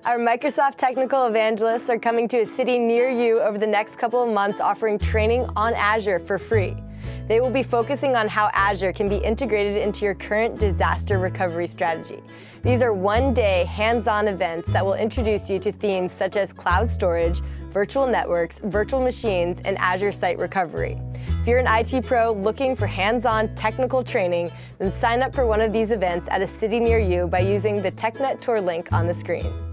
Our Microsoft technical evangelists are coming to a city near you over the next couple of months, offering training on Azure for free. They will be focusing on how Azure can be integrated into your current disaster recovery strategy. These are one-day, hands-on events that will introduce you to themes such as cloud storage, virtual networks, virtual machines, and Azure Site Recovery. If you're an IT pro looking for hands-on technical training, then sign up for one of these events at a city near you by using the TechNet Tour link on the screen.